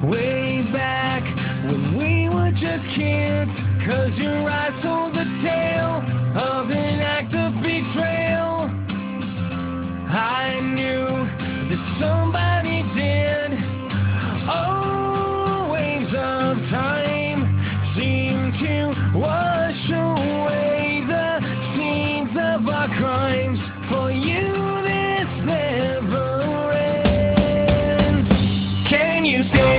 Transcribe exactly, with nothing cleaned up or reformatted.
way back when we were just kids. Cause your eyes told the tale of an act of betrayal. I knew that somebody did. Oh, waves of time seem to wash away the seeds of our crimes. For you this never ends. Can you stay?